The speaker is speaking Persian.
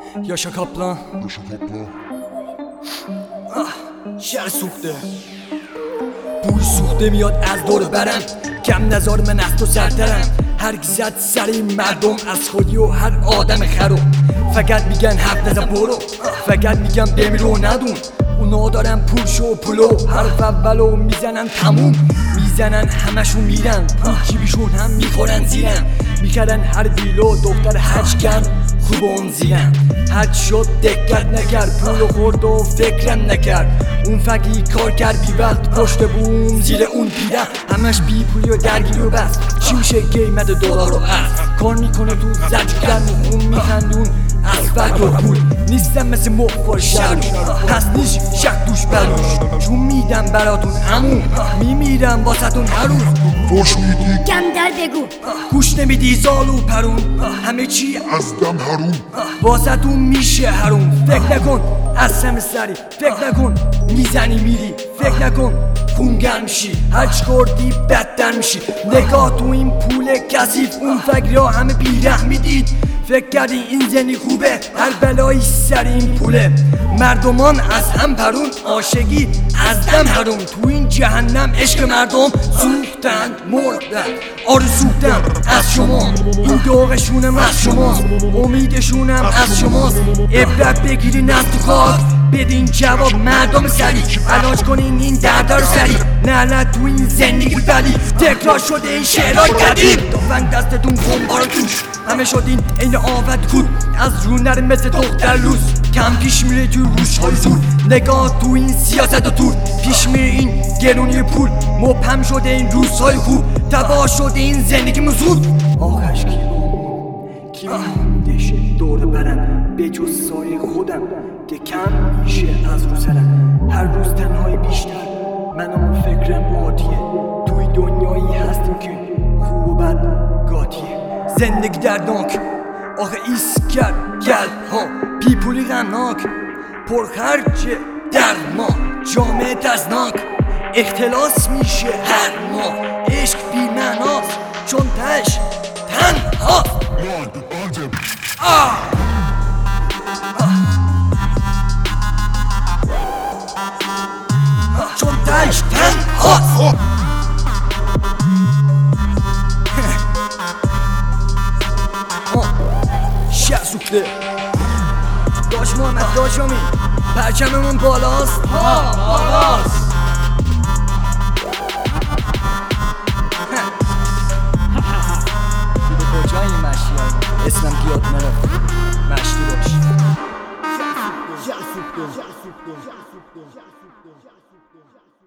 Yaşa Kaplan. شهر سوخته بوی سوخته میاد از دور برم، کم نزار من از تو سرترم. هرگزت سری مردم از خودی و هر آدم خرو. فقط میگن حرف نزن برو، فقط میگم بمیرو ندون. اونا دارن پول شو پولو، حرف اولو میزنن تموم. میزنن همشون میرن، پول جیبیشون هم میخورن زیرن. میکردن هر ویلو دختر حجگن خوب اون زیرن. حج شد دقت نکرد، پولو خورد و فکرم نکرد. اون فقی کار کرد بی وقت پشت بوم زیر اون دیدم. همش بی پولی و درگیری و بس. چی میشه قیمت دلار و ارز؟ کار میکنه تو زجگرم و اون میخندون از فرد و پول. نیستم مثل مخفار شروش، پس نیش شک دوش بلوش. چون میدم براتون همون، میمیرم باستون هر روز. فوش میدی کم در بگو، گوش نمیدی زالو پرون، همه چی از دم حروم. باستون میشه حروم. فکر نکن از سم سری، فکر نکن میزنی میری، فکر نکن خونگر میشی. هرچ کردی بدتر میشی. نگاه تو این پول کثیف، اون فکری ها همه بیره میدید. فکر کردی این زنی خوبه، هر بلایی سر این پوله. مردمان از هم پرون، عاشقی از دم حروم. تو این جهنم عشق مردم سوختن مردن. آره سوختن از شما، این دوغشونم از شماست، امیدشونم از شماست. عبرت بگیرین از تو کار، بدین جواب مردم سری. علاج کنین این درد رو سری، نه تو این زندگی بلی. تکرار شده این شعرهای قدیم، دافنگ دستتون بمبار توش. همه شدین این آفت کود، از رو نره مثل دختر لوز. کم پیش میره تو روش های زور، نگاه تو این سیاست و تور. پیش میره این گرونی پول، مبهم شده این روزهای خوب. تباه شده این زندگی مزود. آخرش کی ماندش دور برم به جز سایه خودم که کم میشه از رو سرم. هر روز تنهای بیشتر، من اون فکرم عادیه. توی دنیایی هستیم که خوب و بد گاتیه. زندگی دردناک، آخه ایسکر گل ها بی پولی غمناک. پرخرج در ما جامعه تزناک. اختلاس میشه هر ما، عشق بی معناست چون تش تنها. چون تش تنها. شهر سوخته داش محمد داش امید، پرچممون بالاست بالاست. دیگه کجای این مشتی های اسمم بیاد نرفت مشتی باش. شهر سوخته